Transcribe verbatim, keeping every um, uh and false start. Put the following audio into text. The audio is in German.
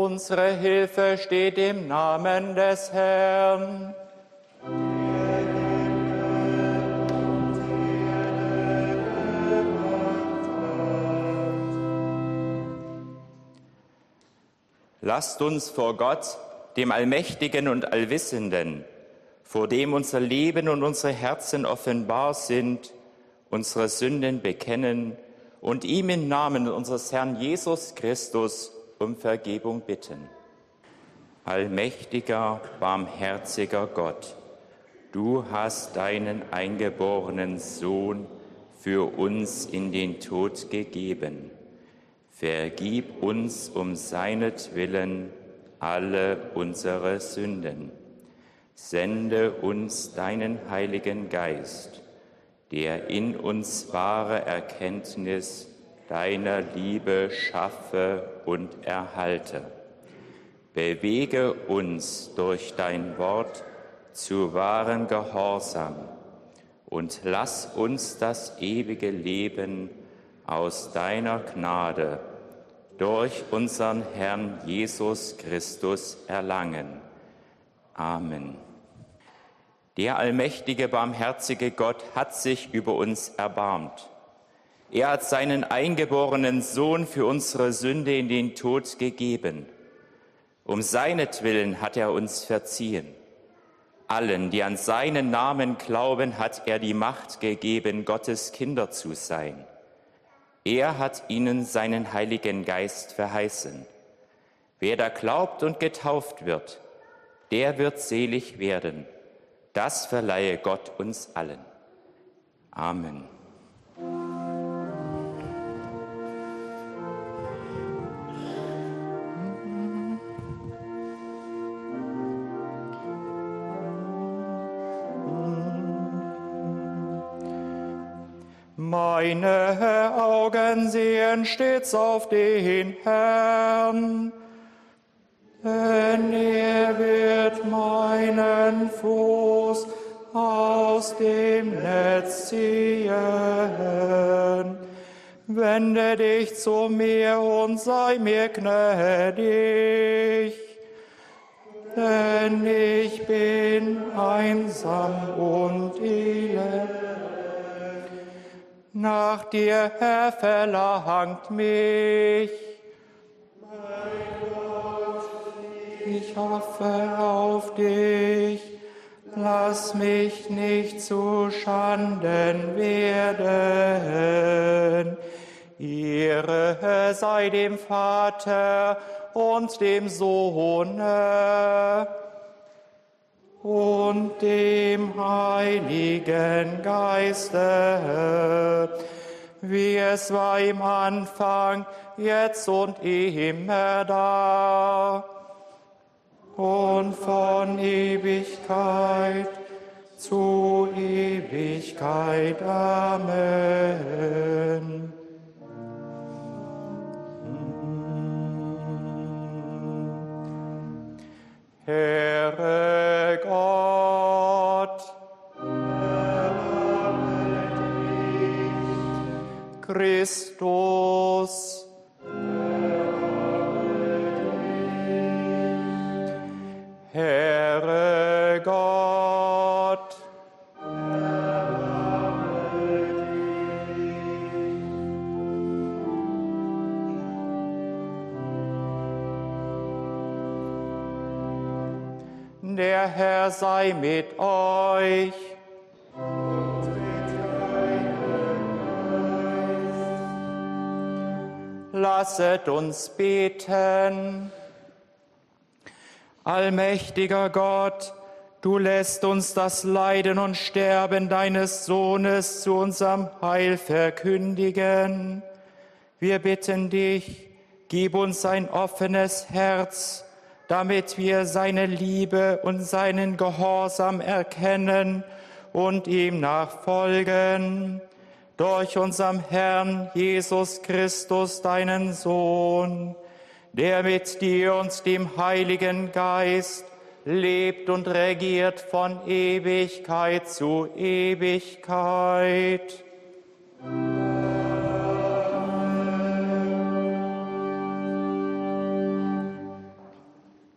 Unsere Hilfe steht im Namen des Herrn. Lasst uns vor Gott, dem Allmächtigen und Allwissenden, vor dem unser Leben und unsere Herzen offenbar sind, unsere Sünden bekennen und ihm im Namen unseres Herrn Jesus Christus um Vergebung bitten. Allmächtiger, barmherziger Gott, du hast deinen eingeborenen Sohn für uns in den Tod gegeben. Vergib uns um seinetwillen alle unsere Sünden. Sende uns deinen Heiligen Geist, der in uns wahre Erkenntnis deiner Liebe schaffe und erhalte. Bewege uns durch dein Wort zu wahrem Gehorsam und lass uns das ewige Leben aus deiner Gnade durch unseren Herrn Jesus Christus erlangen. Amen. Der allmächtige, barmherzige Gott hat sich über uns erbarmt. Er hat seinen eingeborenen Sohn für unsere Sünde in den Tod gegeben. Um seinetwillen hat er uns verziehen. Allen, die an seinen Namen glauben, hat er die Macht gegeben, Gottes Kinder zu sein. Er hat ihnen seinen Heiligen Geist verheißen. Wer da glaubt und getauft wird, der wird selig werden. Das verleihe Gott uns allen. Amen. Meine Augen sehen stets auf den Herrn, denn er wird meinen Fuß aus dem Netz ziehen. Wende dich zu mir und sei mir gnädig, denn ich bin einsam und elend. Nach dir, Herr, verlangt mich. Ich hoffe auf dich. Lass mich nicht zu Schanden werden. Ehre sei dem Vater und dem Sohne und dem Heiligen Geiste, wie es war im Anfang, jetzt und immer da und von Ewigkeit zu Ewigkeit. Amen. Herr Gott, Christus, Herr Gott, der Herr sei mit euch. Lasset uns beten. Allmächtiger Gott, du lässt uns das Leiden und Sterben deines Sohnes zu unserem Heil verkündigen. Wir bitten dich, gib uns ein offenes Herz, damit wir seine Liebe und seinen Gehorsam erkennen und ihm nachfolgen. Durch unseren Herrn Jesus Christus, deinen Sohn, der mit dir und dem Heiligen Geist lebt und regiert von Ewigkeit zu Ewigkeit. Amen.